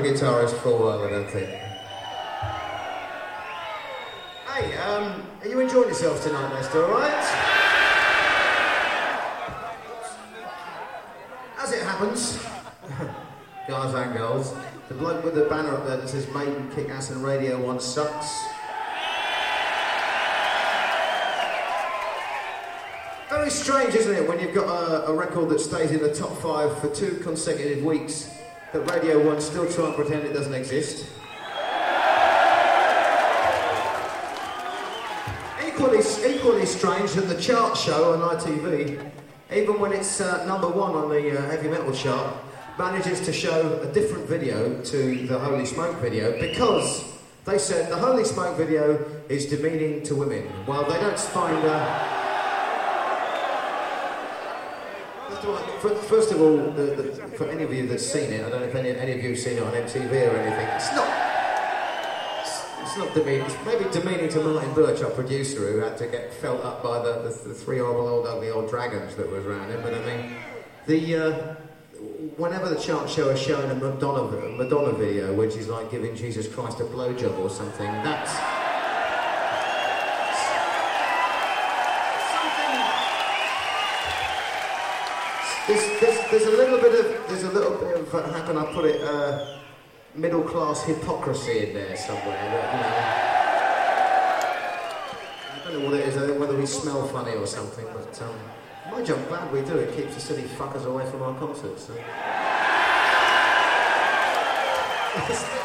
a guitarist for a while, I don't think. Hey, are you enjoying yourselves tonight, Leicester, alright? As it happens, guys and girls, the bloke with the banner up there that says Maiden, Kick Ass and Radio 1 sucks. Very strange, isn't it, when you've got a record that stays in the top 5 for 2 consecutive weeks, that Radio 1 still try and pretend it doesn't exist. Equally strange that the chart show on ITV, even when it's number 1 on the heavy metal chart, manages to show a different video to the Holy Smoke video because they said the Holy Smoke video is demeaning to women. Well, they don't find... First of all, for any of you that's seen it, I don't know if any of you have seen it on MTV or anything, it's not demeaning. It's maybe demeaning to Martin Birch, our producer, who had to get felt up by the 3 horrible old ugly old dragons that was around him. But I mean, whenever the chart show is showing a Madonna video, which is like giving Jesus Christ a blowjob or something, that's... There's a little bit of how can I put it, middle class hypocrisy in there somewhere. That, I don't know what it is, whether we smell funny or something, but mind you, I'm glad we do. It keeps the silly fuckers away from our concerts. So.